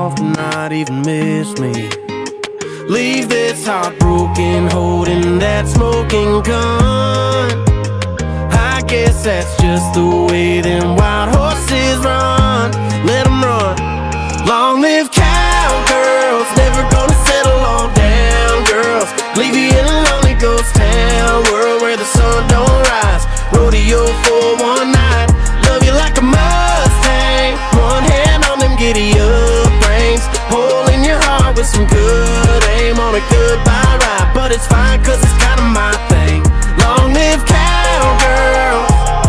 off to not even miss me. Leave this heartbroken, holding that smoking gun. I guess that's just the way them wild horses run. Let them run. Long live cowgirls, never gonna settle on down girls. Leave you in a lonely ghost town, world where the sun don't rise. Rodeo for one night, love you like a Mustang. One hand on them giddy up reins, hole in your heart with some good aim on a goodbye ride. But it's fine cause it's kinda my thing. Long live cowgirls.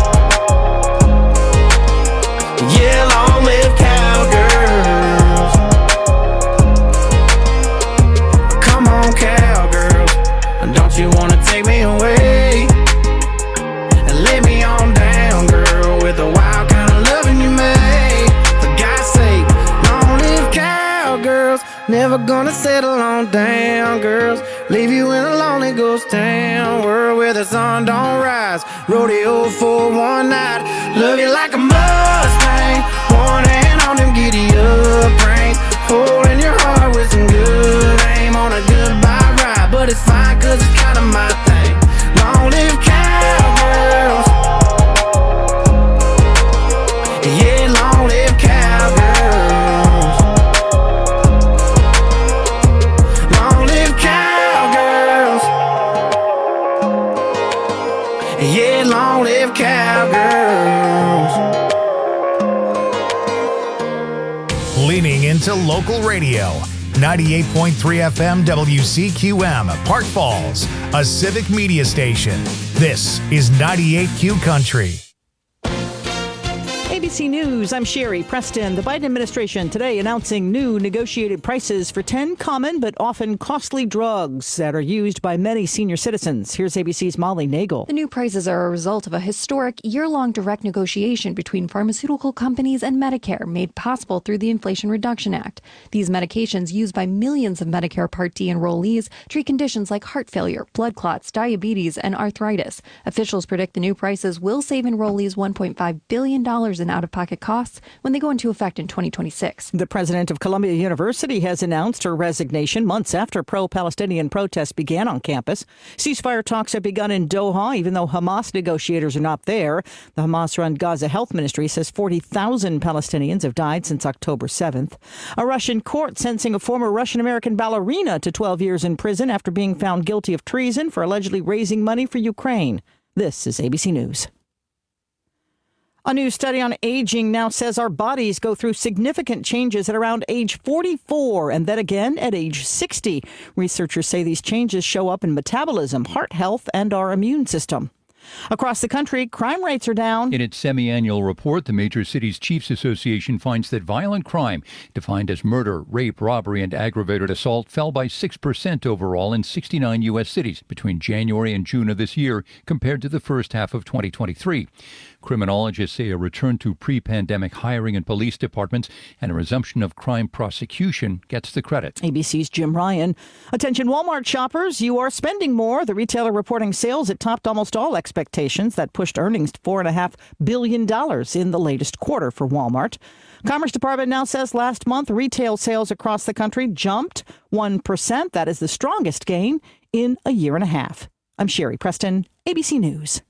Yeah, long live cowgirls. Come on, cowgirls, don't you wanna take me away and lay me on down, girl, with the wild kind of loving you made. For God's sake, long live cowgirls, never gonna settle on down, girls. Leave you in a lonely ghost town, world where the sun don't rise. Rodeo for one night, love you like a Mustang. One hand on them giddy up reins, holding your heart with some good aim on a goodbye ride. But it's fine cause it's kinda my thing. Long live cowgirls. Yeah, long live cowgirls. Long live cowgirls. Yeah, long live cowgirls. Leaning into local radio. 98.3 FM WCQM, Park Falls, a civic media station. This is 98Q Country. ABC News, I'm Sherry Preston. The Biden administration today announcing new negotiated prices for 10 common but often costly drugs that are used by many senior citizens. Here's ABC's Molly Nagel. The new prices are a result of a historic year-long direct negotiation between pharmaceutical companies and Medicare, made possible through the Inflation Reduction Act. These medications, used by millions of Medicare Part D enrollees, treat conditions like heart failure, blood clots, diabetes, and arthritis. Officials predict the new prices will save enrollees $1.5 billion in out-of-pocket costs when they go into effect in 2026. The president of Columbia University has announced her resignation months after pro-Palestinian protests began on campus. Ceasefire talks have begun in Doha, even though Hamas negotiators are not there. The Hamas-run Gaza Health Ministry says 40,000 Palestinians have died since October 7th. A Russian court sentencing a former Russian-American ballerina to 12 years in prison after being found guilty of treason for allegedly raising money for Ukraine. This is ABC News. A new study on aging now says our bodies go through significant changes at around age 44 and then again at age 60. Researchers say these changes show up in metabolism, heart health, and our immune system. Across the country, crime rates are down. In its semi-annual report, the Major Cities Chiefs Association finds that violent crime, defined as murder, rape, robbery, and aggravated assault, fell by 6% overall in 69 U.S. cities between January and June of this year compared to the first half of 2023. Criminologists say a return to pre-pandemic hiring in police departments and a resumption of crime prosecution gets the credit. ABC's Jim Ryan. Attention Walmart shoppers, you are spending more. The retailer reporting sales that topped almost all expectations. That pushed earnings to $4.5 billion in the latest quarter for Walmart. Commerce Department now says last month retail sales across the country jumped 1%. That is the strongest gain in a year and a half. I'm Sherry Preston, ABC News.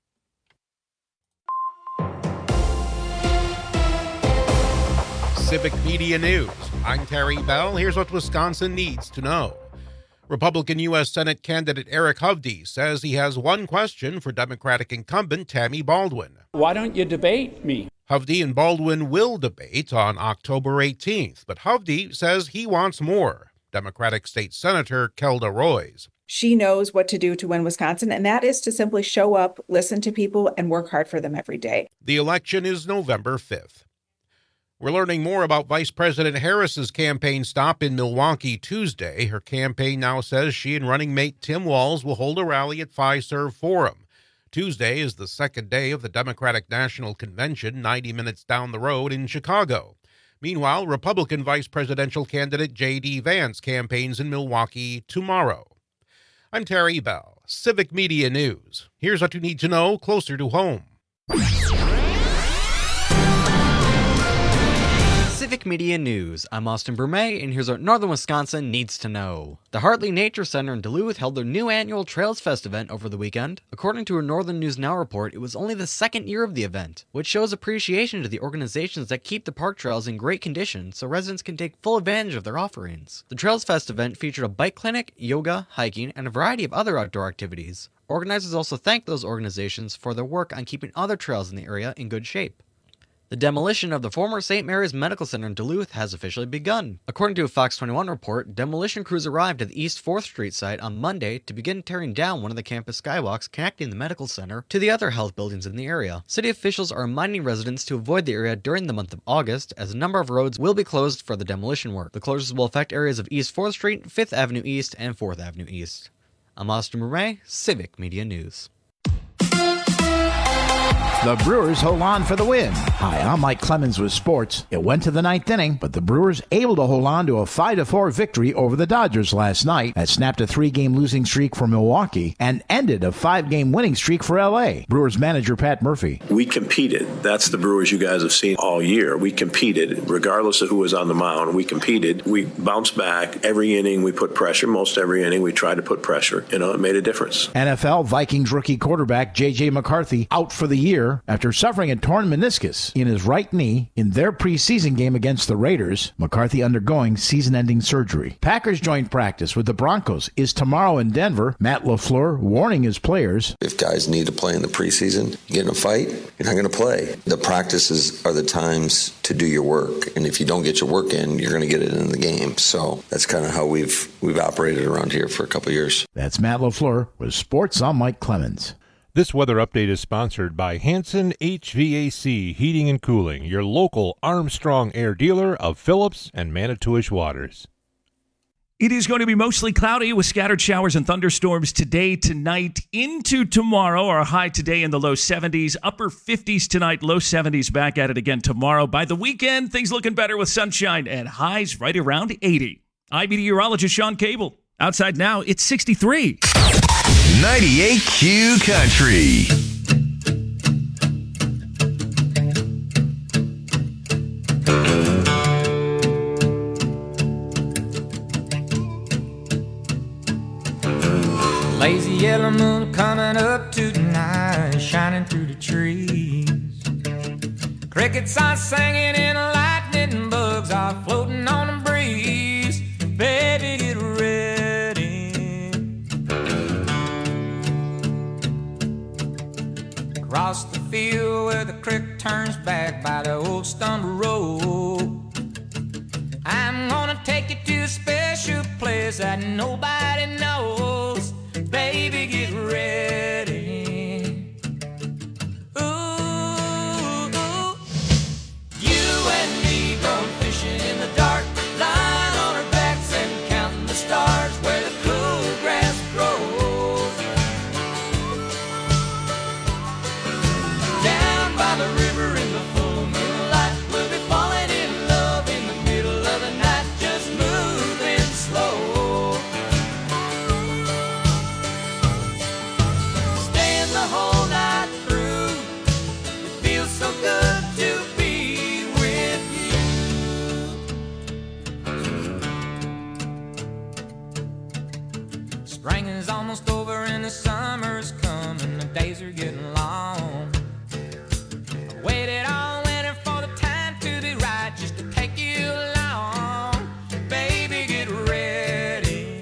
Civic Media News. I'm Terry Bell. Here's what Wisconsin needs to know. Republican U.S. Senate candidate Eric Hovde says he has one question for Democratic incumbent Tammy Baldwin. Why don't you debate me? Hovde and Baldwin will debate on October 18th, but Hovde says he wants more. Democratic State Senator Kelda Roys. She knows what to do to win Wisconsin, and that is to simply show up, listen to people, and work hard for them every day. The election is November 5th. We're learning more about Vice President Harris's campaign stop in Milwaukee Tuesday. Her campaign now says she and running mate Tim Walz will hold a rally at Fiserv Forum. Tuesday is the second day of the Democratic National Convention, 90 minutes down the road in Chicago. Meanwhile, Republican vice presidential candidate J.D. Vance campaigns in Milwaukee tomorrow. I'm Terry Bell, Civic Media News. Here's what you need to know closer to home. Civic Civic Media News. I'm Austin Brumet, and here's what Northern Wisconsin needs to know. The Hartley Nature Center in Duluth held their new annual Trails Fest event over the weekend. According to a Northern News Now report, it was only the second year of the event, which shows appreciation to the organizations that keep the park trails in great condition so residents can take full advantage of their offerings. The Trails Fest event featured a bike clinic, yoga, hiking, and a variety of other outdoor activities. Organizers also thanked those organizations for their work on keeping other trails in the area in good shape. The demolition of the former St. Mary's Medical Center in Duluth has officially begun. According to a Fox 21 report, demolition crews arrived at the East 4th Street site on Monday to begin tearing down one of the campus skywalks connecting the medical center to the other health buildings in the area. City officials are reminding residents to avoid the area during the month of August, as a number of roads will be closed for the demolition work. The closures will affect areas of East 4th Street, 5th Avenue East, and 4th Avenue East. I'm Austin Murray, Civic Media News. The Brewers hold on for the win. Hi, I'm Mike Clemens with sports. It went to the ninth inning, but the Brewers able to hold on to a 5-4 victory over the Dodgers last night that snapped a 3-game losing streak for Milwaukee and ended a 5-game winning streak for L.A. Brewers manager Pat Murphy. We competed. That's the Brewers you guys have seen all year. We competed, regardless of who was on the mound. We competed. We bounced back. Every inning we put pressure. Most every inning we tried to put pressure. It made a difference. NFL Vikings rookie quarterback J.J. McCarthy out for the year after suffering a torn meniscus in his right knee in their preseason game against the Raiders. McCarthy undergoing season-ending surgery. Packers joint practice with the Broncos is tomorrow in Denver. Matt LaFleur warning his players. If guys need to play in the preseason, you get in a fight, you're not going to play. The practices are the times to do your work, and if you don't get your work in, you're going to get it in the game. So that's kind of how we've operated around here for a couple of years. That's Matt LaFleur with Sports. I'm Mike Clemens. This weather update is sponsored by Hanson HVAC Heating and Cooling, your local Armstrong Air dealer of Phillips and Manitowish Waters. It is going to be mostly cloudy with scattered showers and thunderstorms today, tonight, into tomorrow. Our high today in the low 70s, upper 50s tonight, low 70s back at it again tomorrow. By the weekend, things looking better with sunshine and highs right around 80. I'm meteorologist Sean Cable. Outside now, it's 63. 98Q Country. Lazy yellow moon coming up tonight, shining through the trees. Crickets are singing and lightning bugs are floating on the breeze. Baby, get ready. Across the field where the creek turns back by the old stumble road, I'm gonna take you to a special place that nobody knows. Baby, get ready. Ooh, you and me going fishing in the dark, lying on our backs and counting the stars where the cool grass grows. Down by the river in the full moonlight, we'll be falling in love in the middle of the night, just moving slow. Staying the whole night through, it feels so good to be with you. Spring is almost over and the summer's coming, the days are getting long. I waited all winter for the time to be right, just to take you along. Baby, get ready.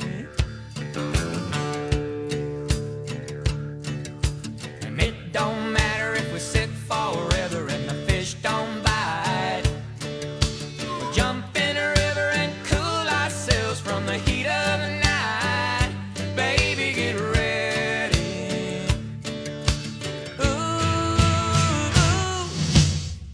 And it don't matter if we sit forever and the fish don't bite. We'll jump in a river and cool ourselves from the heat of the night. Baby, get ready. Ooh,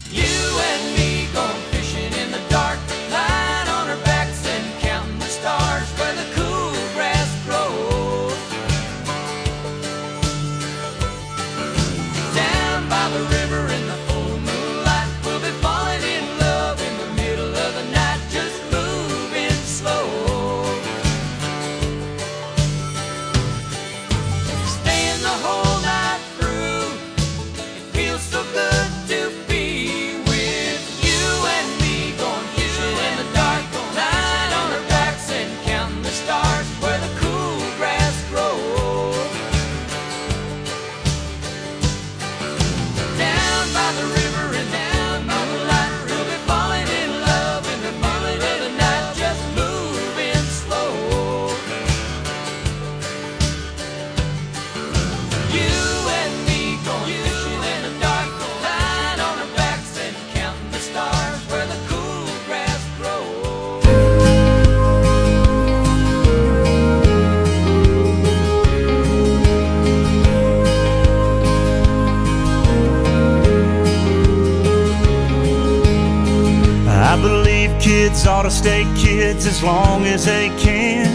to stay kids as long as they can.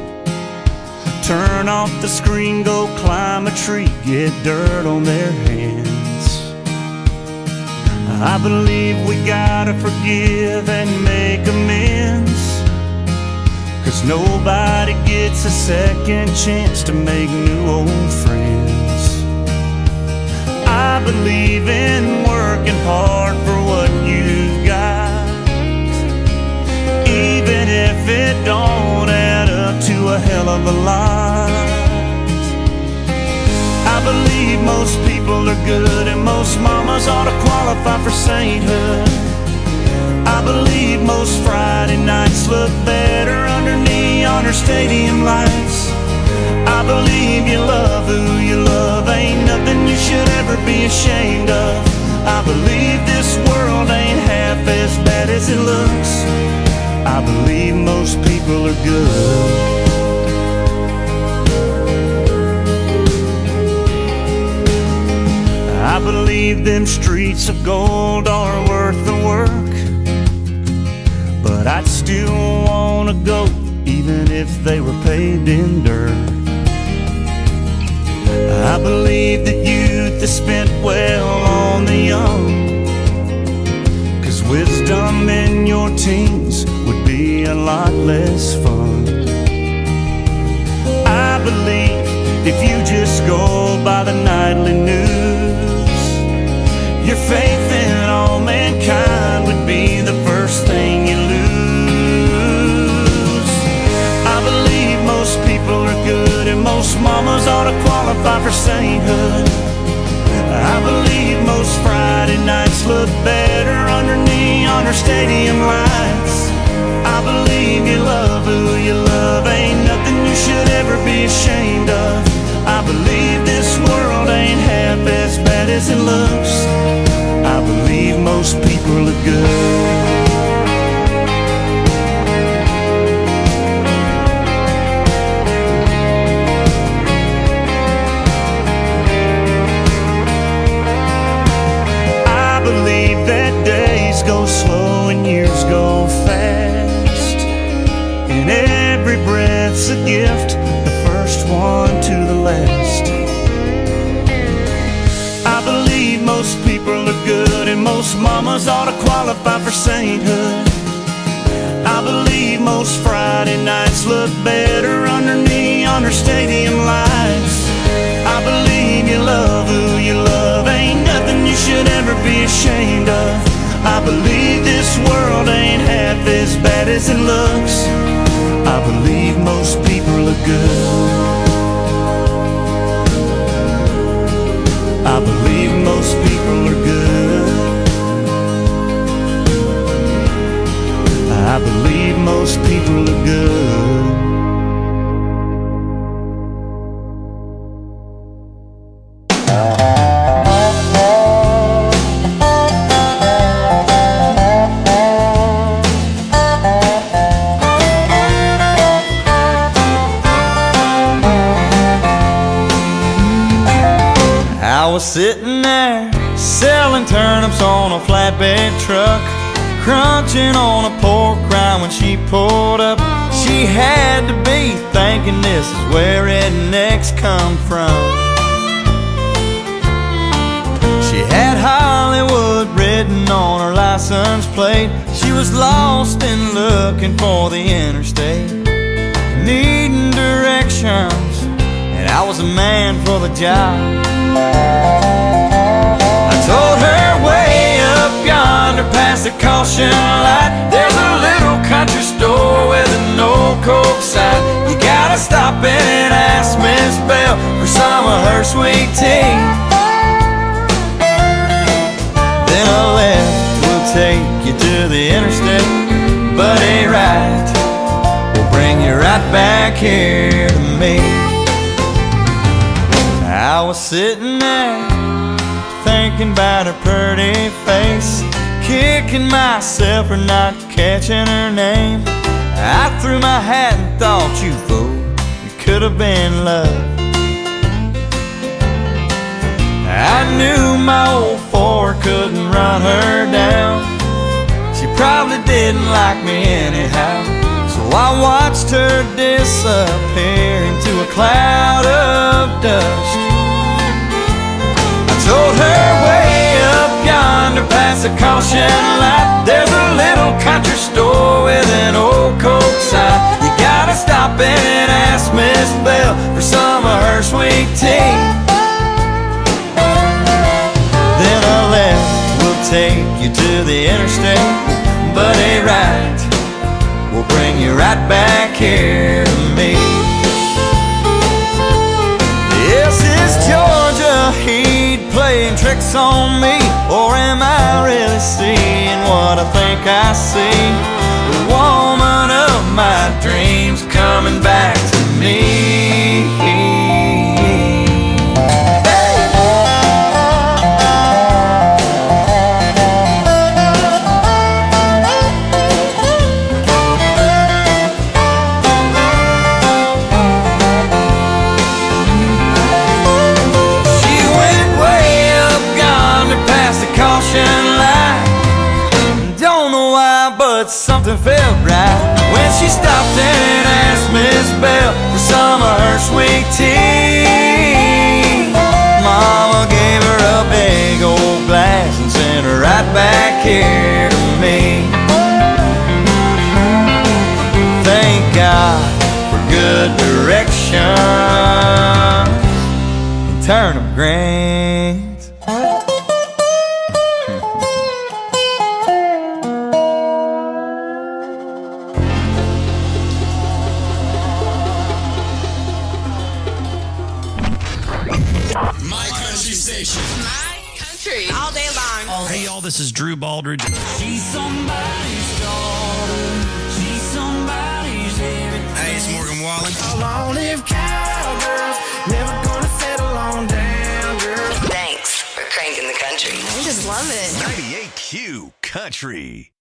Turn off the screen, go climb a tree, get dirt on their hands. I believe we gotta forgive and make amends, 'cause nobody gets a second chance to make new old friends. I believe in working hard for what you've got, even if it don't add up to a hell of a lot. I believe most people are good and most mamas ought to qualify for sainthood. I believe most Friday nights look better under neon or stadium lights. I believe you love who you love, ain't nothing you should ever be ashamed of. I believe this world ain't half as bad as it looks. I believe most people are good. I believe them streets of gold are worth the work, but I'd still wanna go even if they were paved in dirt. I believe that youth is spent well on the young, 'cause wisdom in your teens would be a lot less fun. I believe if you just go by the nightly news, your faith in all mankind would be the first thing you lose. I believe most people are good and most mamas ought to qualify for sainthood. I believe most Friday nights look better under neon or stadium lights. I believe you love who you love, ain't nothing you should ever be ashamed of. I believe this world ain't half as bad as it looks. I believe most people are good. I believe that days go slow and years go fast, and every breath's a gift, the first one to the last. I believe most people are good and most mamas ought to qualify for sainthood. I believe most Friday nights look better under neon or stadium lights. I believe you love who you love, ain't nothing you should ever be ashamed of. I believe this world ain't half as bad as it looks. I believe most people are good. I believe most people are good. I believe most people are good. I was sitting there selling turnips on a flatbed truck, crunching on a pork rind when she pulled up. She had to be thinking this is where rednecks come from. She had Hollywood written on her license plate. She was lost and looking for the interstate, needing directions, and I was a man for the job. I told her way up yonder past the caution light, there's a little country store with an old Coke sign. You gotta stop in and ask Miss Bell for some of her sweet tea. Then a left will take you to the interstate, but a right will bring you right back here to me. I was sitting there thinking about her pretty face, kicking myself for not catching her name. I threw my hat and thought, you fool, it could have been love. I knew my old Ford couldn't run her down. She probably didn't like me anyhow. So I watched her disappear into a cloud of dust. I told her way up yonder past the caution light, there's a little country store with an old Coke sign. You gotta stop and ask Miss Bell for some of her sweet tea. Then a left will take you to the interstate, but a right will bring you right back here to me. Yes, is Georgia Heat playing tricks on me, or am I really seeing what I think I see? The woman of my dreams coming back to me. But something felt right when she stopped and asked Miss Bell for some of her sweet tea. Mama gave her a big old glass and sent her right back here to me. Thank God for good direction and turnip greens. All day long. Hey, y'all, this is Drew Baldridge. She's somebody's daughter. She's somebody's everything. Hey, it's Morgan Wallen. Long-lived cowgirls, never gonna settle on down, girl. Thanks for cranking the country. I just love it. 98Q Country.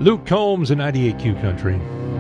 Luke Combs in 98Q Country.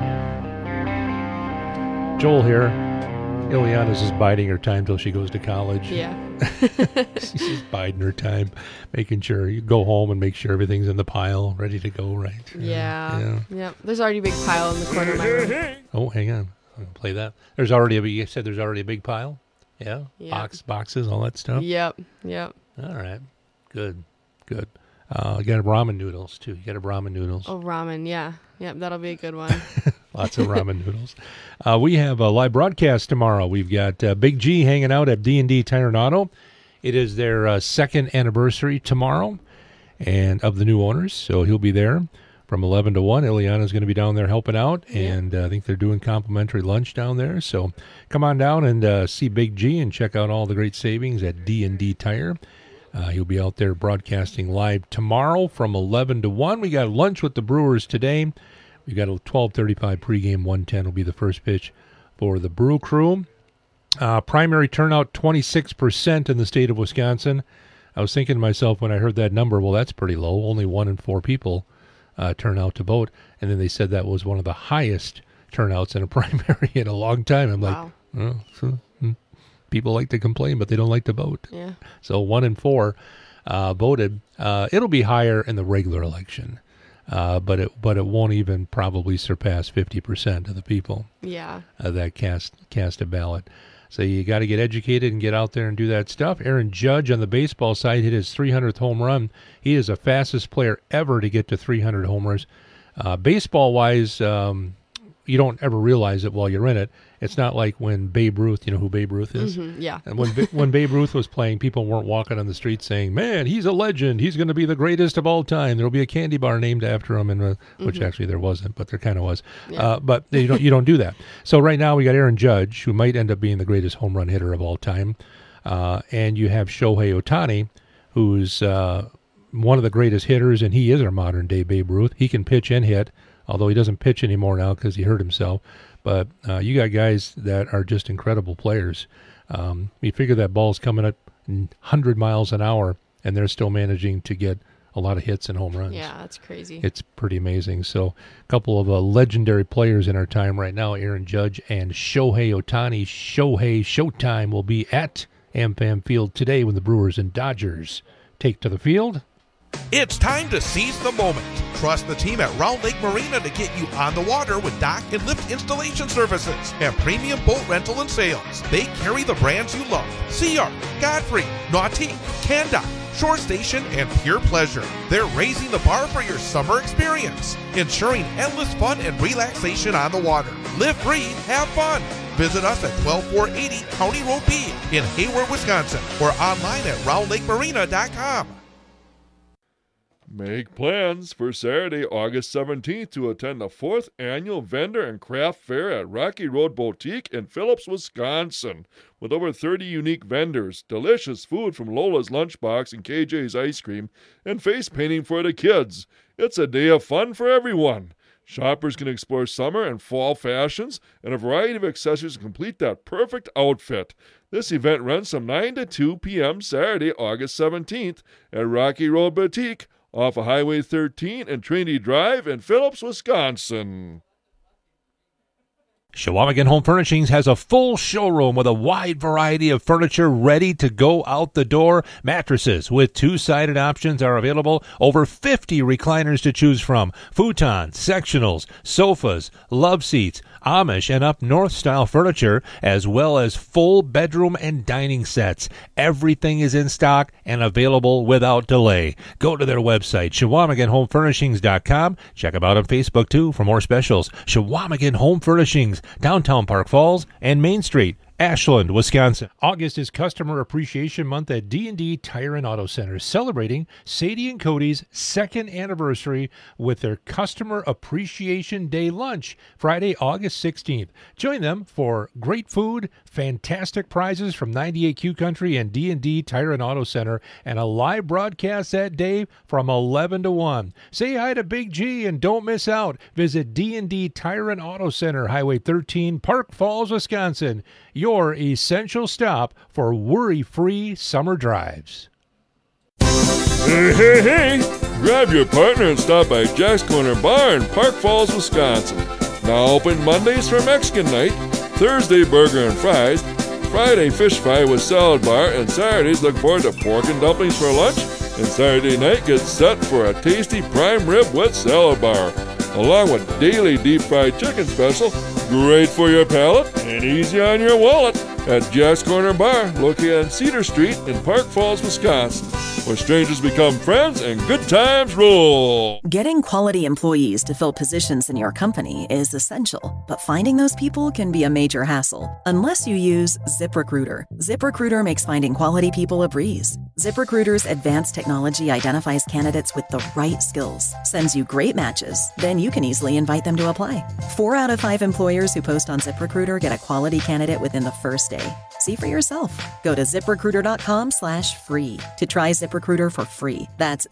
Joel here. Ileana's just biding her time till she goes to college. Yeah. She's just biding her time, making sure you go home and make sure everything's in the pile, ready to go, right? Yeah. There's already a big pile in the corner of my room. Oh, hang on. I'm going to play that. You said there's already a big pile? Yeah? Boxes, all that stuff? Yep. All right. Good. You got ramen noodles, too. Oh, ramen, yeah. Yep, that'll be a good one. Lots of ramen noodles. We have a live broadcast tomorrow. We've got Big G hanging out at D&D Tire and Auto. It is their second anniversary tomorrow and of the new owners, so he'll be there from 11 to 1. Ileana's going to be down there helping out, and I think they're doing complimentary lunch down there. So come on down and see Big G and check out all the great savings at D&D Tire. He'll be out there broadcasting live tomorrow from 11 to 1. We got lunch with the Brewers today. We got a 12:35 pregame. 1:10 will be the first pitch for the Brew Crew. Primary turnout 26% in the state of Wisconsin. I was thinking to myself when I heard that number, well, that's pretty low. Only 1 in 4 people turn out to vote. And then they said that was one of the highest turnouts in a primary in a long time. I'm like, people like to complain, but they don't like to vote. Yeah. So 1 in 4 voted. It'll be higher in the regular election, but it won't even probably surpass 50% of the people. Yeah. That cast a ballot. So you got to get educated and get out there and do that stuff. Aaron Judge on the baseball side hit his 300th home run. He is the fastest player ever to get to 300 homers. Baseball-wise, you don't ever realize it while you're in it. It's not like when Babe Ruth, you know who Babe Ruth is? Mm-hmm, yeah. And when Babe Ruth was playing, people weren't walking on the street saying, man, he's a legend. He's going to be the greatest of all time. There'll be a candy bar named after him, and which actually there wasn't, but there kind of was. Yeah. But you don't do that. So right now we got Aaron Judge, who might end up being the greatest home run hitter of all time. And you have Shohei Ohtani, who's one of the greatest hitters, and he is our modern-day Babe Ruth. He can pitch and hit, although he doesn't pitch anymore now because he hurt himself. But you got guys that are just incredible players. You figure that ball's coming at 100 miles an hour, and they're still managing to get a lot of hits and home runs. Yeah, that's crazy. It's pretty amazing. So a couple of legendary players in our time right now, Aaron Judge and Shohei Ohtani. Shohei Showtime will be at AmFam Field today when the Brewers and Dodgers take to the field. It's time to seize the moment. Trust the team at Round Lake Marina to get you on the water with dock and lift installation services and premium boat rental and sales. They carry the brands you love: Sea Art, Godfrey, Nautique, Can-Dock, Shore Station, and Pure Pleasure. They're raising the bar for your summer experience, ensuring endless fun and relaxation on the water. Live free, have fun. Visit us at 12480 County Road B in Hayward, Wisconsin, or online at roundlakemarina.com. Make plans for Saturday, August 17th to attend the 4th Annual Vendor and Craft Fair at Rocky Road Boutique in Phillips, Wisconsin. With over 30 unique vendors, delicious food from Lola's Lunchbox and KJ's Ice Cream, and face painting for the kids. It's a day of fun for everyone. Shoppers can explore summer and fall fashions and a variety of accessories to complete that perfect outfit. This event runs from 9 to 2 p.m. Saturday, August 17th at Rocky Road Boutique, off of Highway 13 and Trinity Drive in Phillips, Wisconsin. Chequamegon Home Furnishings has a full showroom with a wide variety of furniture ready to go out the door. Mattresses with two-sided options are available. Over 50 recliners to choose from. Futons, sectionals, sofas, love seats, Amish and up north style furniture, as well as full bedroom and dining sets. Everything is in stock and available without delay. Go to their website, ChequamegonHomeFurnishings.com. Check them out on Facebook, too, for more specials. Chequamegon Home Furnishings, downtown Park Falls and Main Street, Ashland, Wisconsin. August is Customer Appreciation Month at D&D Tire and Auto Center, celebrating Sadie and Cody's second anniversary with their Customer Appreciation Day lunch, Friday, August 16th. Join them for great food, fantastic prizes from 98Q Country and D&D Tire and Auto Center, and a live broadcast that day from 11 to 1. Say hi to Big G and don't miss out. Visit D&D Tire and Auto Center, Highway 13, Park Falls, Wisconsin. Your essential stop for worry-free summer drives. Hey! Grab your partner and stop by Jack's Corner Bar in Park Falls, Wisconsin. Now open Mondays for Mexican night, Thursday burger and fries, Friday fish fry with salad bar, and Saturdays look forward to pork and dumplings for lunch, and Saturday night gets set for a tasty prime rib with salad bar, along with daily deep fried chicken special, great for your palate and easy on your wallet, at Jack's Corner Bar, located on Cedar Street in Park Falls, Wisconsin, where strangers become friends and good times roll. Getting quality employees to fill positions in your company is essential, but finding those people can be a major hassle unless you use ZipRecruiter. ZipRecruiter makes finding quality people a breeze. ZipRecruiter's advanced technology identifies candidates with the right skills, sends you great matches, then you can easily invite them to apply. 4 out of 5 employers who post on ZipRecruiter get a quality candidate within the first day. See for yourself. Go to ZipRecruiter.com/free to try ZipRecruiter for free. That's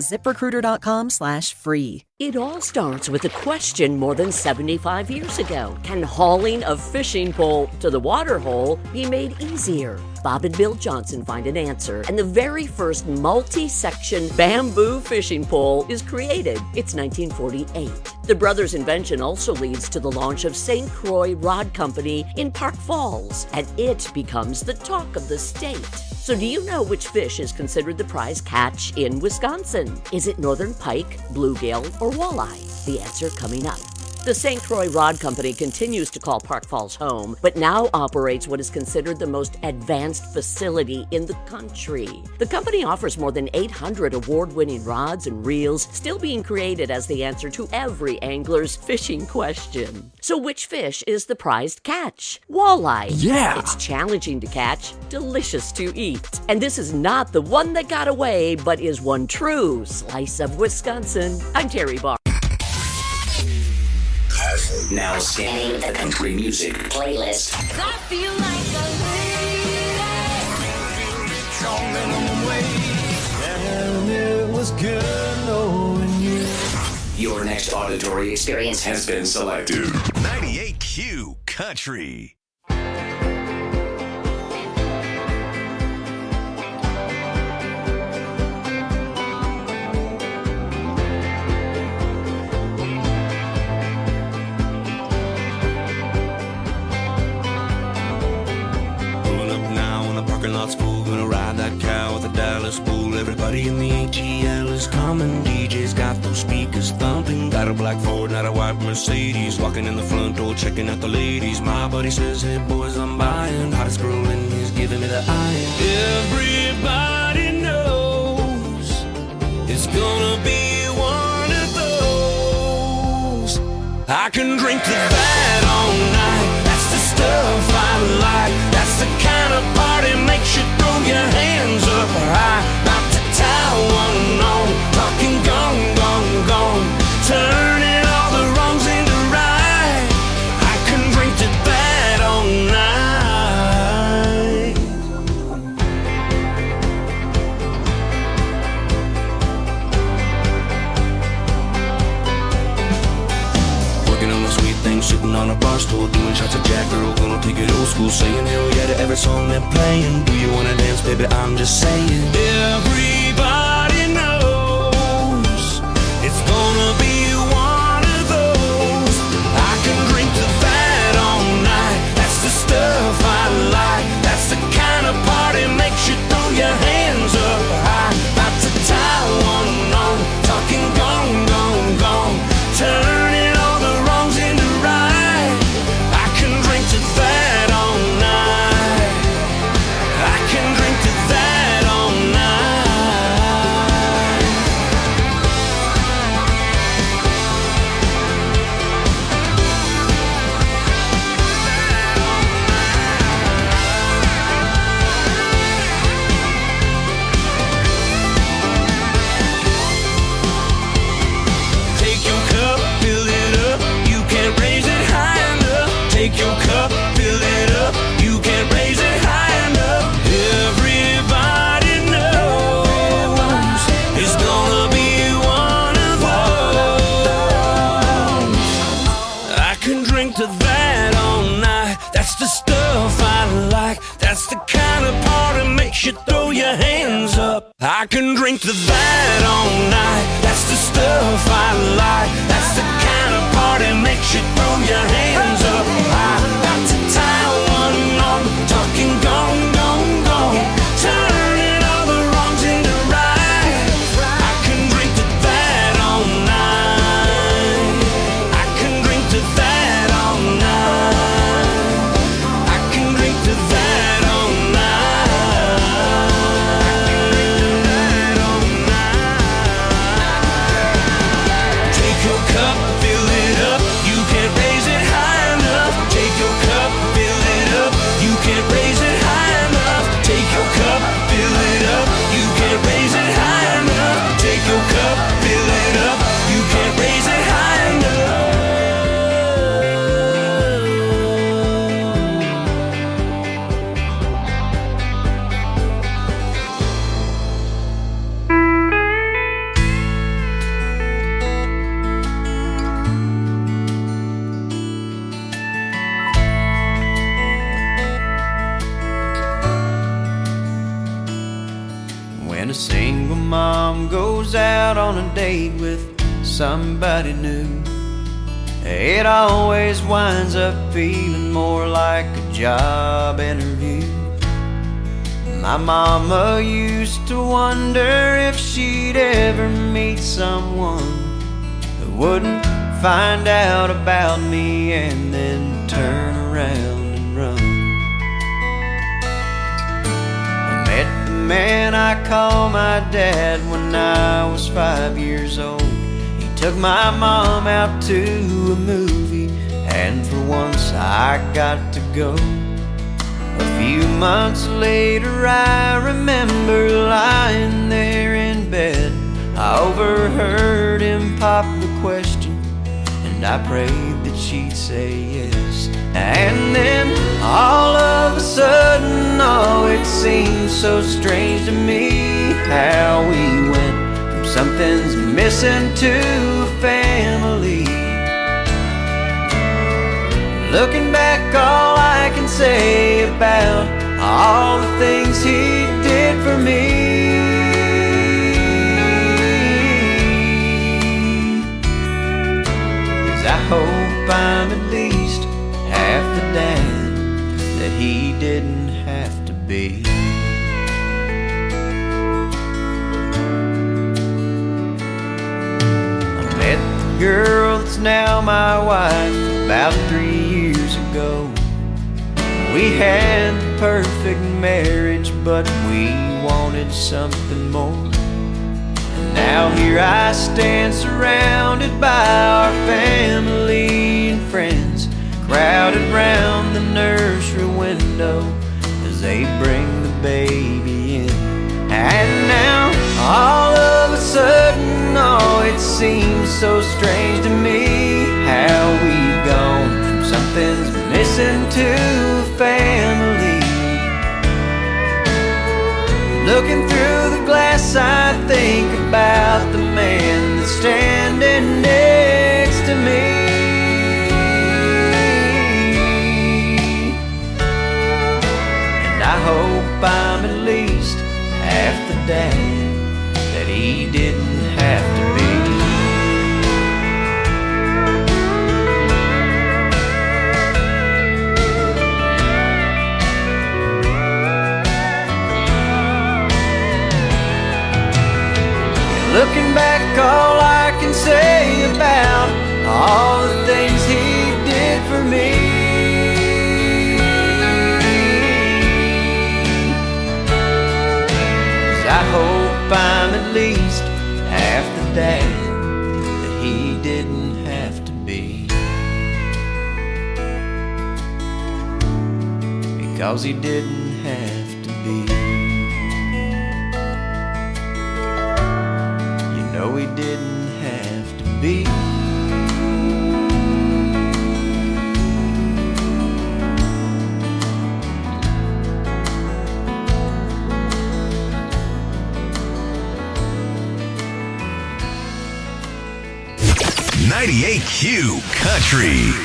ZipRecruiter.com/free. It all starts with a question more than 75 years ago. Can hauling a fishing pole to the water hole be made easier? Bob and Bill Johnson find an answer, and the very first multi-section bamboo fishing pole is created. It's 1948. The brothers' invention also leads to the launch of St. Croix Rod Company in Park Falls, and it becomes the talk of the state. So do you know which fish is considered the prize catch in Wisconsin? Is it northern pike, bluegill, or walleye? The answer coming up. The St. Croix Rod Company continues to call Park Falls home, but now operates what is considered the most advanced facility in the country. The company offers more than 800 award-winning rods and reels, still being created as the answer to every angler's fishing question. So which fish is the prized catch? Walleye. Yeah! It's challenging to catch, delicious to eat. And this is not the one that got away, but is one true slice of Wisconsin. I'm Terry Barr. Now scanning the country music playlist. I feel like And it was good knowing you. Your next auditory experience has been selected. 98Q Country. Lot's full, gonna ride that cow with a Dallas bull. Everybody in the ATL is coming. DJ's got those speakers thumping. Got a black Ford, not a white Mercedes. Walking in the front door, checking out the ladies. My buddy says, hey boys, I'm buying. Hottest girl in he's giving me the eye. Everybody knows it's gonna be one of those. I can drink to that all night. That's the stuff I like. That's the kind of party makes you throw your hands up high. About to tie one on, talking gone, gone, gone. Turning all the wrongs into right. I can drink to that all night. Working on the sweet thing, sitting on a bar stool, doing shots of Jack, girl, gonna take it old school, saying hell yeah to every song they're playing. Do you wanna dance, baby? I'm just saying. Everybody knows it's gonna be one of those. I can drink to that all night. That's the stuff I like. That's the kind of party makes you throw your hands up high. About to tie one on, talking gone, gone, gone. Turning all the wrongs into right. I can drink to that all night. I can drink to that all night. Take your cup, fill it up. You can't raise it high enough. Take your cup, fill it up. You can't raise it high enough. Everybody knows it's gonna be one of those. I can drink to that all night. That's the stuff I like. That's the kind of party makes you throw your hands up. I can drink to that all night. That's the stuff I like. That's the kind of party makes you throw your hands up high. Got to tie one on, talking gone, gone, gone. Turning all the wrongs into right. I can drink to that all night. I can drink to that all night. I can drink to that all night. Take your cup, fill it up. You can't raise it high enough. Take your cup, fill it up. You can't raise it high enough. Take your cup, fill it up. You can't raise it high enough. Take your cup, fill it up. You can't raise it high enough. When a single mom goes out on a date with somebody new, it always winds up feeling more like a job interview. My mama used to wonder if she'd ever meet someone who wouldn't find out about me and then turn around and run. I met the man I call my dad when I was 5 years old. He took my mom out to a movie, and for once I got to go. A few months later I remember lying there in bed. I overheard him pop the question, and I prayed that she'd say yes. And then all of a sudden, oh, it seemed so strange to me how we went from something's missing to a family. Looking back, all I can say about all the things he did for me is I hope I'm at least half the dad that he didn't have to be. I met the girl that's now my wife about 3 years ago. We had the perfect marriage, but we wanted something more. And now here I stand surrounded by our family and friends, crowded round the nursery window as they bring the baby in. And now all of a sudden, oh, it seems so strange to me how we've gone from something's missing to a family. Looking through the glass, I think about the man that's standing next to me. And I hope I'm at least half the dad that he didn't have to be. Looking back, all I can say about all the things he did for me is I hope I'm at least half the dad that he didn't have to be, because he didn't have to be. No, he didn't have to be. .98Q Country.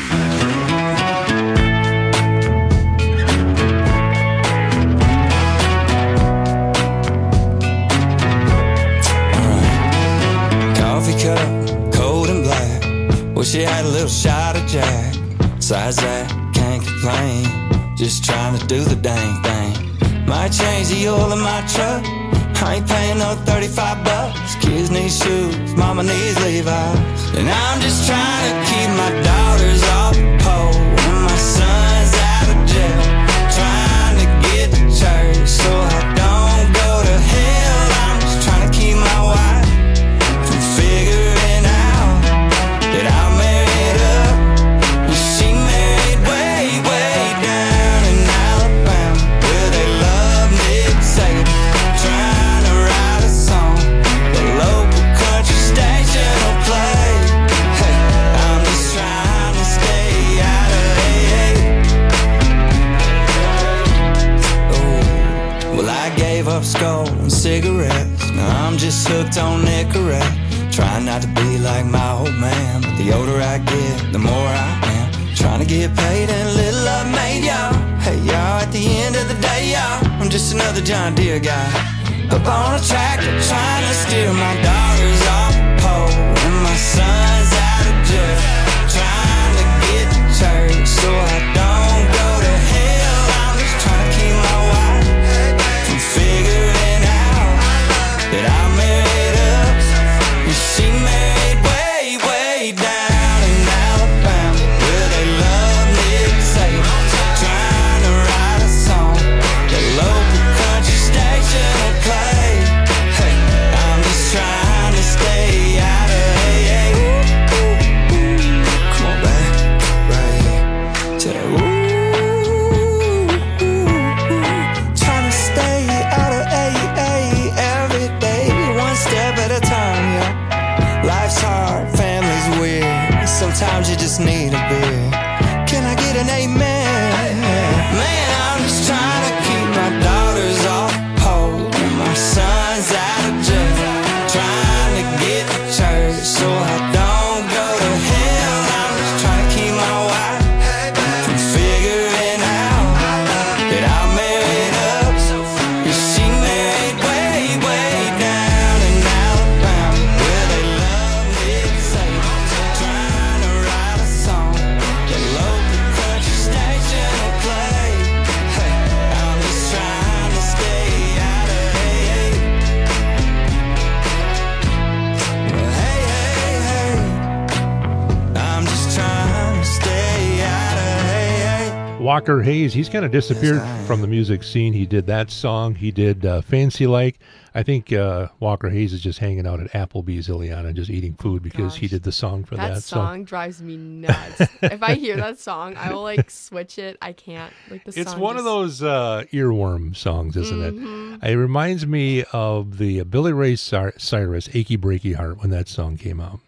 a little shot of Jack. Besides that, can't complain. Just trying to do the dang thing. Might change the oil in my truck. I ain't paying no $35. Kids need shoes, mama needs Levi's. And I'm just trying to keep my daughters off the pole and my son's out of jail. Trying to get to church so I don't go to hell. I'm just trying to keep my wife from figuring out that I'm married up. And she married way, way down in Alabama, where they love Nick Saban. Trying to write a song the local country station will play. Hey, I'm just trying to stay out of AA. Oh, well, I gave up skull and cigarettes. Now I'm just hooked on Nicorette. Trying not to be like my old man, but the older I get, the more I am. Trying to get paid and a little love made, y'all. Hey, y'all, at the end of the day, y'all, I'm just another John Deere guy. Up on a tractor, trying to steer my daughters off the pole and my son's out of jail. Trying to get to church so I don't go to hell. I'm just trying to keep my wife from figuring out that I'm married up. And she married way, way down in Alabama, where they love Nick Saban. Trying to write a song the local country station will play. Hey, I'm just trying to stay out of AA. Come on back, right here. To that trying to stay out of AA every day, one step at a time, yeah. Life's hard, family's weird. Sometimes you just need a beer. Can I get an amen? Man, I'm just trying to keep my daughters off the pole and my son's out of jail. Trying to get to church so I don't go to hell. I'm just trying to keep my wife from figuring out that I'm married up. And she married way, way down in Alabama, where they love Nick Saban. Trying to write a song the local country station will play. Hey, I'm just trying to stay out of AA. Well, hey, hey, hey, I'm just trying to stay out of AA. Walker Hayes, he's kind of disappeared from the music scene. He did that song. He did Fancy Like. I think Walker Hayes is just hanging out at Applebee's, Ileana, just eating food because he did the song for that. That song drives me nuts. If I hear that song, I will like switch it. I can't. Like the It's song one of those earworm songs, isn't it? It reminds me of the Billy Ray Cyrus, Achy Breaky Heart, when that song came out.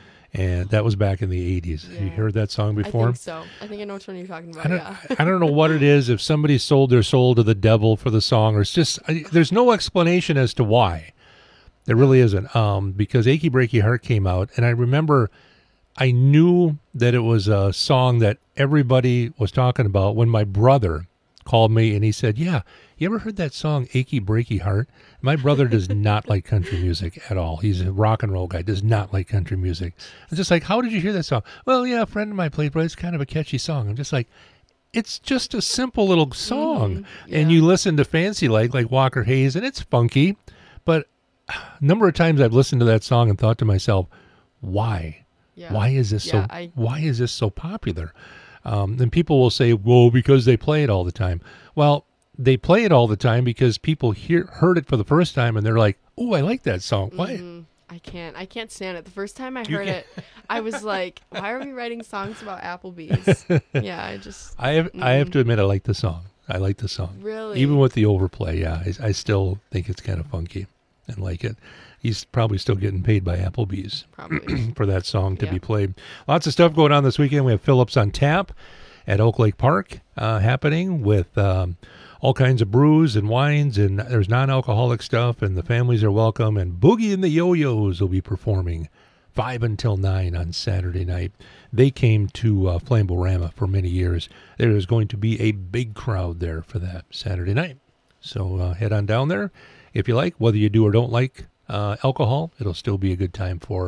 And that was back in the 80s. Have you heard that song before? I think so. I think I know which one you're talking about. I don't know what it is, if somebody sold their soul to the devil for the song, or it's just, there's no explanation as to why. There really isn't. Because Achy Breaky Heart came out, and I remember I knew that it was a song that everybody was talking about when my brother called me and he said, yeah, you ever heard that song, Achy Breaky Heart? My brother does not like country music at all. He's a rock and roll guy, does not like country music. I'm just like, how did you hear that song? Well, yeah, a friend of mine played, but it's kind of a catchy song. I'm just like, it's just a simple little song. And you listen to Fancy like Walker Hayes, and it's funky. But a number of times I've listened to that song and thought to myself, why? Yeah. Why is this why is this so popular? And people will say, well, because they play it all the time. Well, they play it all the time because people heard it for the first time and they're like, oh, I like that song. Why? I can't stand it. The first time I heard it, I was like, why are we writing songs about Applebee's? Yeah, I have to admit, I like the song. I like the song. Really? Even with the overplay, yeah. I still think it's kind of funky and like it. He's probably still getting paid by Applebee's for that song to be played. Lots of stuff going on this weekend. We have Phillips on Tap at Oak Lake Park happening with all kinds of brews and wines, and there's non-alcoholic stuff, and the families are welcome. And Boogie and the Yo-Yos will be performing 5 until 9 on Saturday night. They came to Flamborama for many years. There is going to be a big crowd there for that Saturday night. So head on down there if you like. Whether you do or don't like alcohol, it'll still be a good time for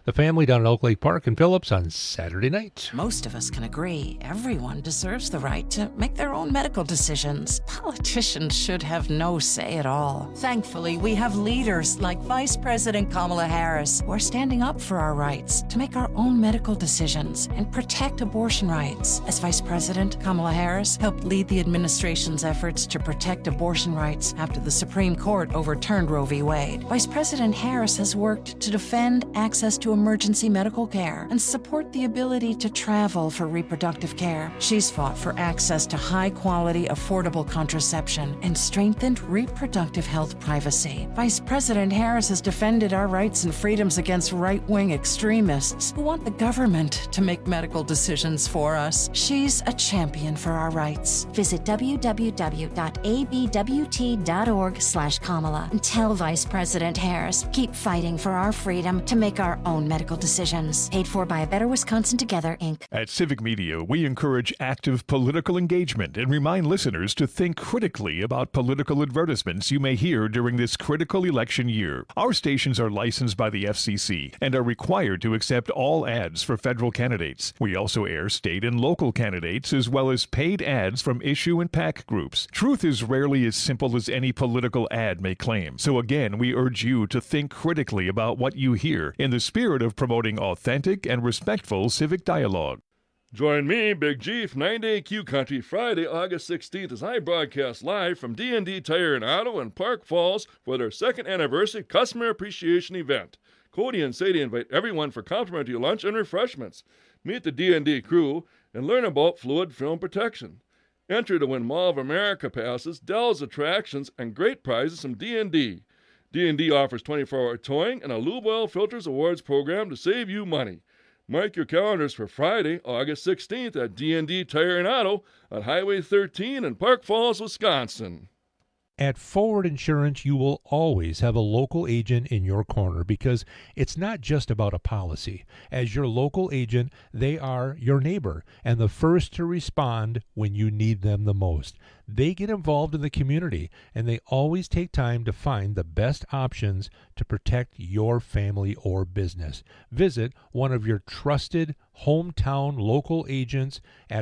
The family down at Oak Lake Park in Phillips on Saturday night. Most of us can agree everyone deserves the right to make their own medical decisions. Politicians should have no say at all. Thankfully, we have leaders like Vice President Kamala Harris who are standing up for our rights to make our own medical decisions and protect abortion rights. As Vice President, Kamala Harris helped lead the administration's efforts to protect abortion rights after the Supreme Court overturned Roe v. Wade. Vice President Harris has worked to defend access to emergency medical care and support the ability to travel for reproductive care. She's fought for access to high-quality, affordable contraception and strengthened reproductive health privacy. Vice President Harris has defended our rights and freedoms against right-wing extremists who want the government to make medical decisions for us. She's a champion for our rights. Visit www.abwt.org/Kamala and tell Vice President Harris, keep fighting for our freedom to make our own medical decisions. Paid for by A Better Wisconsin Together, Inc. At Civic Media, we encourage active political engagement and remind listeners to think critically about political advertisements you may hear during this critical election year. Our stations are licensed by the FCC and are required to accept all ads for federal candidates. We also air state and local candidates as well as paid ads from issue and PAC groups. Truth is rarely as simple as any political ad may claim. So again, we urge you to think critically about what you hear in the spirit of promoting authentic and respectful civic dialogue. Join me, Big G, for 9-Day Q Country, Friday, August 16th, as I broadcast live from D&D Tire and Auto in Park Falls for their second anniversary customer appreciation event. Cody and Sadie invite everyone for complimentary lunch and refreshments. Meet the D&D crew and learn about fluid film protection. Enter to win Mall of America passes, Dell's attractions, and great prizes from D&D. D&D offers 24-hour towing and a Lube Oil Filters Awards program to save you money. Mark your calendars for Friday, August 16th at D&D Tire and Auto on Highway 13 in Park Falls, Wisconsin. At Forward Insurance, you will always have a local agent in your corner because it's not just about a policy. As your local agent, they are your neighbor and the first to respond when you need them the most. They get involved in the community, and they always take time to find the best options to protect your family or business. Visit one of your trusted hometown local agents at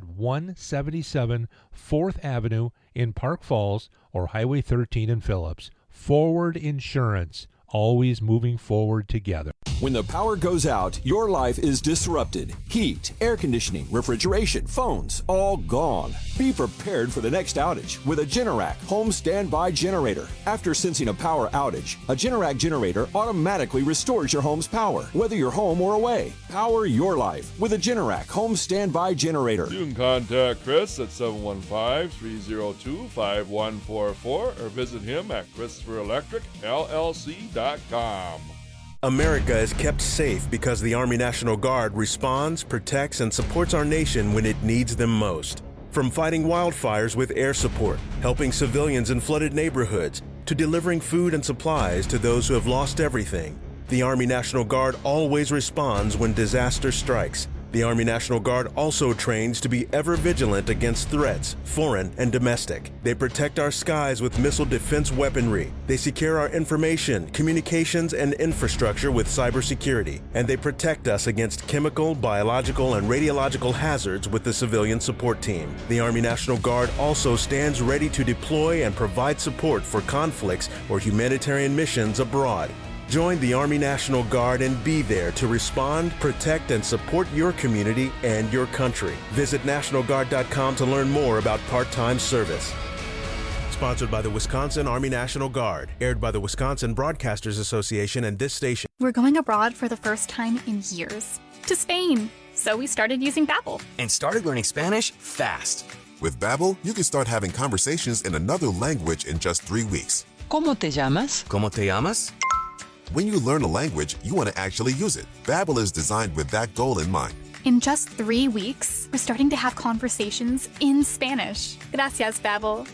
177 4th Avenue in Park Falls or Highway 13 in Phillips. Forward Insurance, always moving forward together. When the power goes out, your life is disrupted. Heat, air conditioning, refrigeration, phones, all gone. Be prepared for the next outage with a Generac home standby generator. After sensing a power outage, a Generac generator automatically restores your home's power, whether you're home or away. Power your life with a Generac home standby generator. You can contact Chris at 715-302-5144 or visit him at ChristopherElectricLLC.com. America is kept safe because the Army National Guard responds, protects, and supports our nation when it needs them most. From fighting wildfires with air support, helping civilians in flooded neighborhoods, to delivering food and supplies to those who have lost everything, the Army National Guard always responds when disaster strikes. The Army National Guard also trains to be ever vigilant against threats, foreign and domestic. They protect our skies with missile defense weaponry. They secure our information, communications, and infrastructure with cybersecurity. And they protect us against chemical, biological, and radiological hazards with the civilian support team. The Army National Guard also stands ready to deploy and provide support for conflicts or humanitarian missions abroad. Join the Army National Guard and be there to respond, protect, and support your community and your country. Visit NationalGuard.com to learn more about part-time service. Sponsored by the Wisconsin Army National Guard. Aired by the Wisconsin Broadcasters Association and this station. We're going abroad for the first time in years. To Spain. So we started using Babbel. And started learning Spanish fast. With Babbel, you can start having conversations in another language in just 3 weeks. ¿Cómo te llamas? ¿Cómo te llamas? When you learn a language, you want to actually use it. Babbel is designed with that goal in mind. In just 3 weeks, we're starting to have conversations in Spanish. Gracias, Babbel.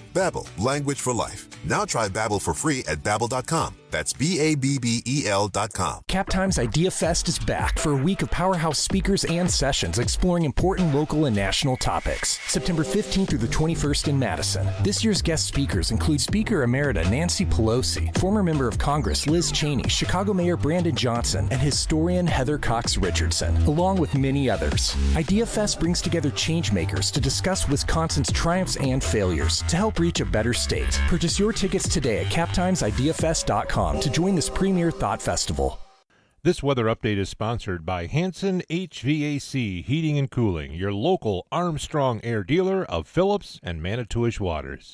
Babbel, language for life. Now try Babbel for free at Babbel.com. That's BABBEL.com. Captime's Idea Fest is back for a week of powerhouse speakers and sessions exploring important local and national topics. September 15th through the 21st in Madison. This year's guest speakers include Speaker Emerita Nancy Pelosi, former member of Congress Liz Cheney, Chicago Mayor Brandon Johnson, and historian Heather Cox Richardson, along with many others. Idea Fest brings together changemakers to discuss Wisconsin's triumphs and failures to help reach a better state. Purchase your tickets today at CaptimesIdeaFest.com to join this premier thought festival. This weather update is sponsored by Hanson HVAC Heating and Cooling, your local Armstrong Air dealer of Phillips and Manitowish Waters.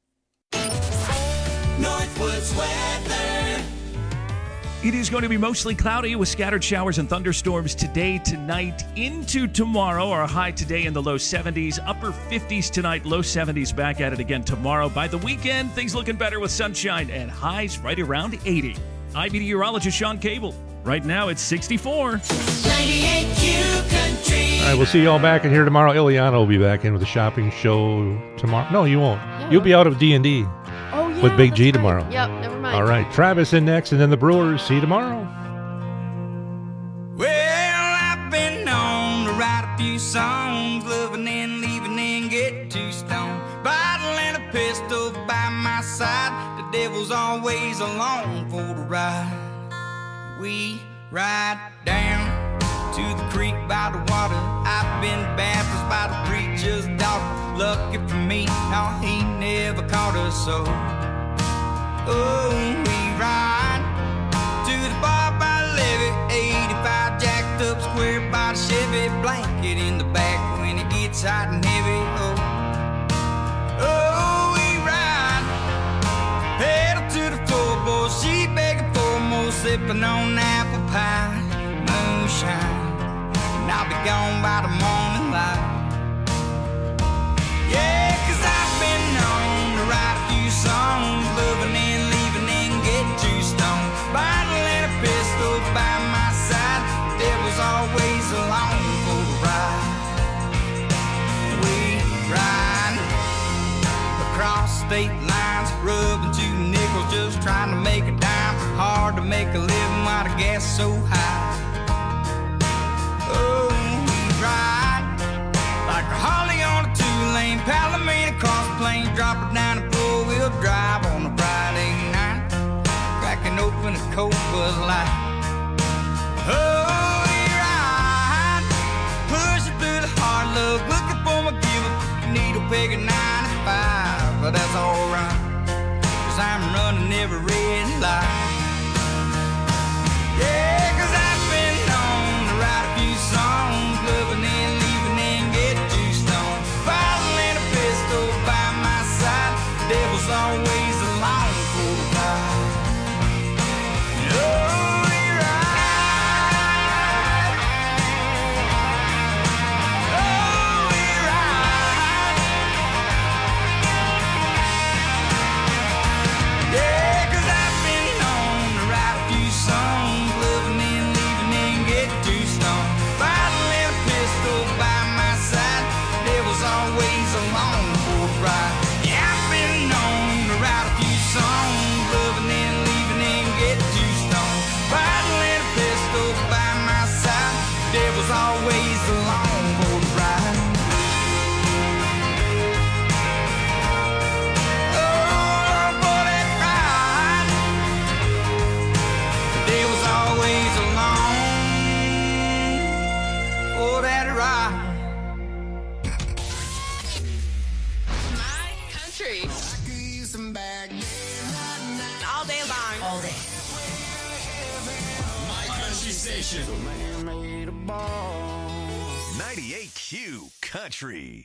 Northwoods weather. It is going to be mostly cloudy with scattered showers and thunderstorms today, tonight, into tomorrow. Our high today in the low 70s, upper 50s tonight, low 70s back at it again tomorrow. By the weekend, things looking better with sunshine and highs right around 80. I'm meteorologist Sean Cable. Right now, it's 64. 98Q Country. All right, we'll see you all back in here tomorrow. Ileana will be back in with a shopping show tomorrow. No, you won't. Yeah. You'll be out of D&D. Oh, yeah, with Big G right. tomorrow. Yep, never mind. All right, Travis in next, and then the Brewers. See you tomorrow. Well, I've been known to write a few songs, loving and leaving and get too stoned. Bottle and a pistol by my side, the devil's always along for the ride. We ride down to the creek by the water. I've been baptized by the preacher's daughter. Lucky for me, no, he never caught us so. Oh, we ride to the bar by the levee, 85 jacked up square by the Chevy, blanket in the back when it gets hot and heavy. Oh, we ride, pedal to the floorboard, she begging for more, sipping on apple pie, moonshine, and I'll be gone by the morning light. Yeah, 'cause I've been known to write a few songs, loving and leaving and get too stoned. Bottle and a pistol by my side, there was always along for the ride. We ride across state lines, rubbing 2 nickels, just trying to make a dime. Hard to make a living while the gas is so high. Oh, we ride like a Harley on a 2-lane, Palomino across the plains, drop it down a 4-wheel drive on a Friday night, cracking open a cold Bud Light. Oh, we ride, pushing through the hard luck, looking for my giver, needle peg at 95, but that's alright, 'cause I'm running every red light. Yeah, 'cause I've been known to write a few songs, loving and leaving and get too stoned. Bottle and a pistol by my side, the devil's always along for the ride. Oh, we ride. Oh, we ride. Yeah, 'cause I've been known to write a few songs, loving and leaving and get too stoned. Bottle and a pistol by my side, the devil's always along for the ride. Yeah, I've been known to write a few songs, loving and leaving and get too stoned. Bottle and a pistol by my side, the devil's always along for the ride. Oh, for that ride, the devil's always along for that ride. Country. All day long. All day. My country station. 98Q Country.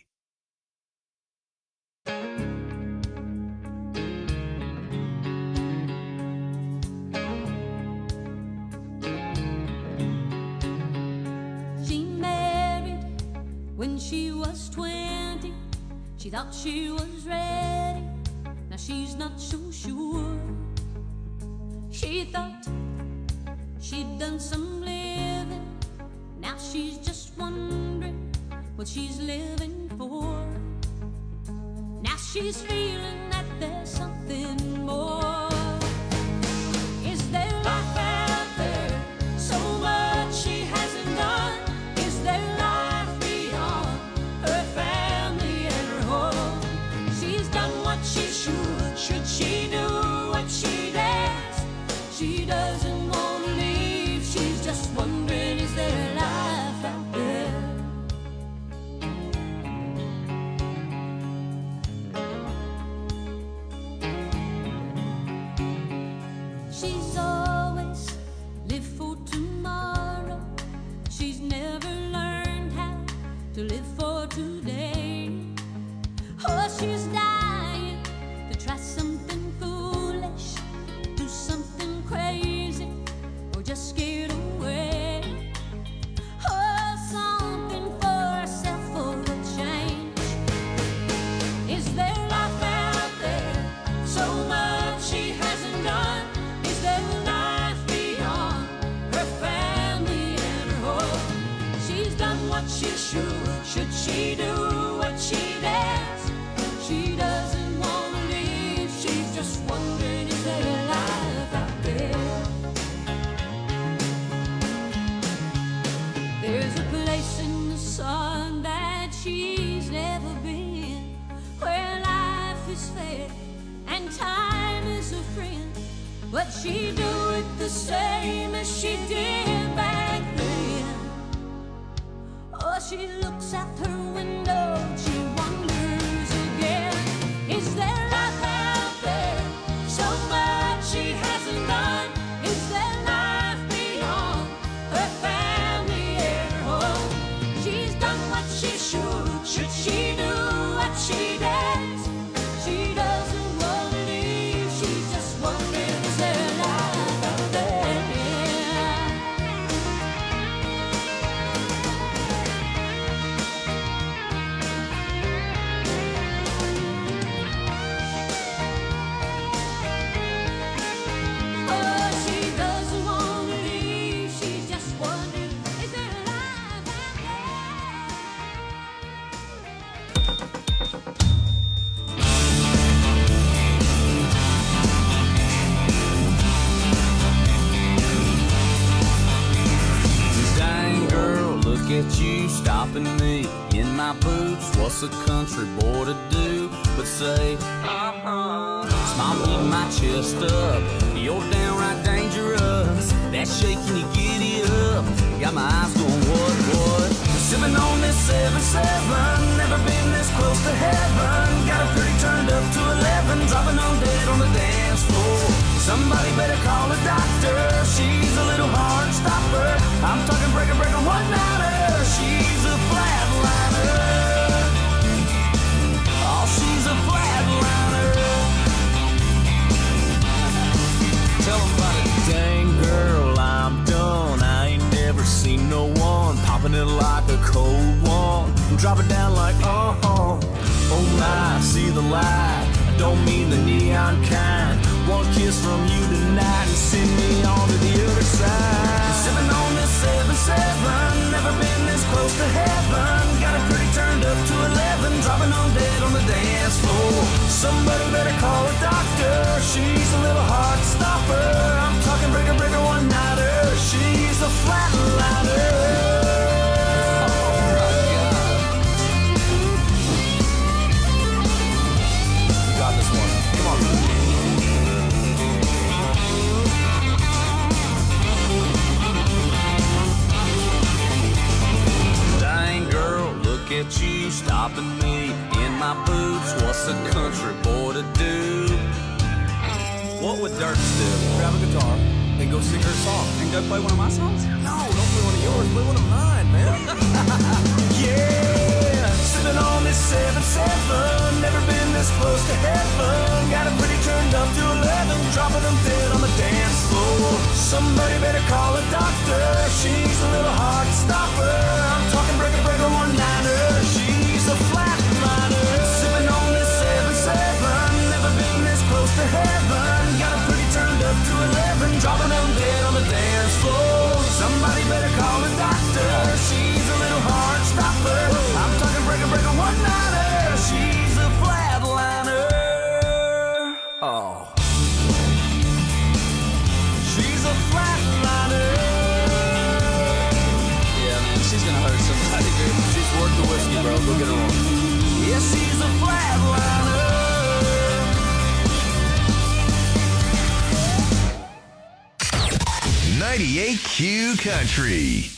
She married when she was 20. She thought she was ready. Now she's not so sure. She thought she'd done some living. Now she's just wondering what she's living for. Now she She's feeling that there's something more. Is there life out there? So much she hasn't done. Is there life beyond her family and her home? She's done what she should. Should she do what she dares? She doesn't want to leave. She's just wondering, is there life out there? She's always lived for tomorrow. She's never learned how to live for today. Oh, she's dying to try something foolish, do something crazy, or just get away. Oh, something for herself for a change. Is there life out there? So much she hasn't done. Is there life beyond her family and her home? She's done what she should. Should she do what she dares? She doesn't want to leave. She's just wondering, is there life out there? There's a place in the sun that she's never been, where life is fair and time is a friend. But she'd do it the same as she did back then. Oh, she looks out her window, she wonders again. Is there life out there? So much she hasn't done. Is there life beyond her family and her home? She's done what she should. Should she do what she dares? She doesn't want to leave. She's just wondering, is there life out there? Oh, she doesn't want to leave. She's just wondering, is there life out Dang girl, look at you stopping me in my boots. What's a country boy to do but say, smile, beating my chest up. You're downright dangerous. That shaking you giddy up. Got my eyes going, what? Sipping on this 7-7. Never been this close to heaven. Got her pretty turned up to 11. Dropping on dead on the dance floor. Somebody better call a doctor. She's a little hard stopper. I'm talking breaker, one-nighter. She's a flatliner. Oh, she's a flatliner. Tell 'em about it. Dang girl, I'm done. I ain't never seen no one popping it like a cold one. Drop it down like, oh my, see the light. I don't mean the neon kind. One kiss from you tonight and send me on to the other side. Sipping on this 7-7. Never been this close to heaven. Got it pretty turned up to 11. Dropping on dead on the dance floor. Somebody better call a doctor. She's a little hard stopper. I'm talking breaker, one-nighter. She's a flatliner. Look at you stopping me in my boots. What's a country boy to do? What would Dirks do? Grab a guitar and go sing her song. And go play one of my songs? No, don't play one of yours. Play one of mine, man. Yeah, sipping on this 7-7. Never been this close to heaven. Got it pretty turned up to 11. Dropping them dead on the dance floor. Somebody better call a doctor. She's a little hard stopper. I'm talking breaker, one-nighter. She's a flatliner. Sipping on this 7-7. Never been this close to heaven. Got it pretty turned up to 11. Dropping them dead on the dance floor. Somebody better call a doctor. She's a little hard stopper. I'm talking breaker, one-nighter. She's a flatliner. Go get her on. Yeah, she's a flatliner. 98Q Country.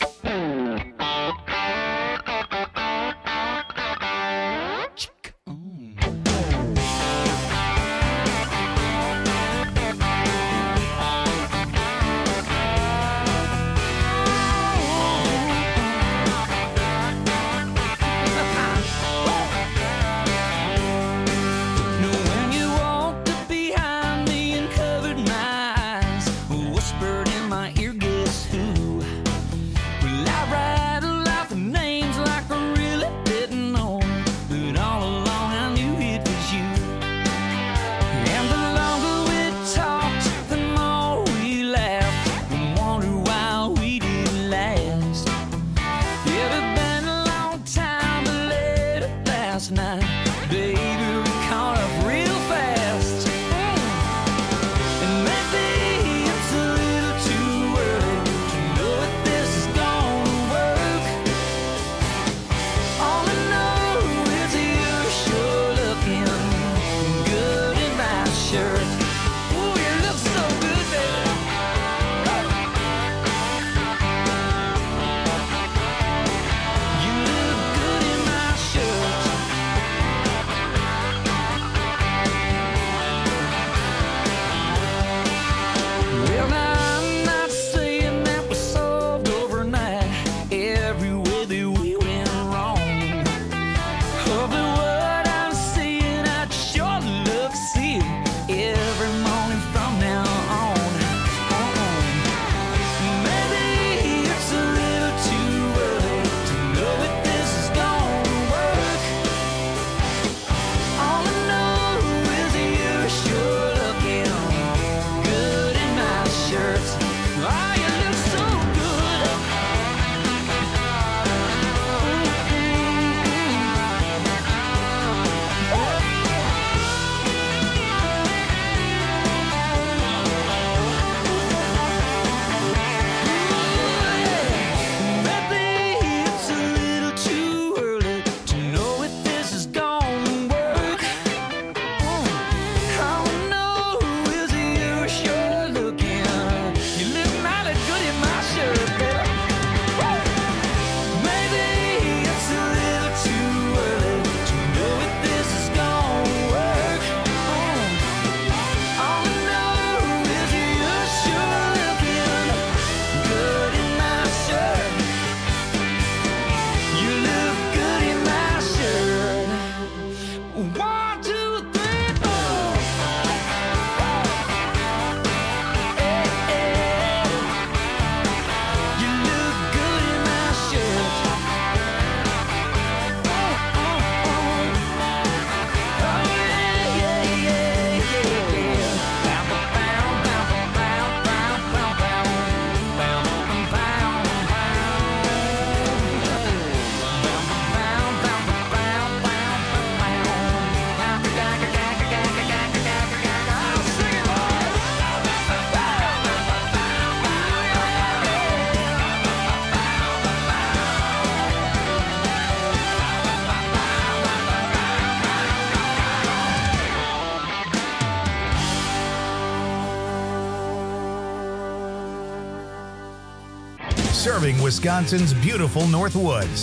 Serving Wisconsin's beautiful North Woods.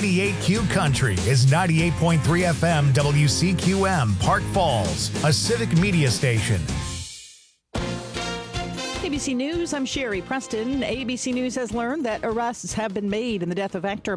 98Q Country is 98.3 FM WCQM Park Falls, a civic media station. ABC News, I'm Sherry Preston. ABC News has learned that arrests have been made in the death of actor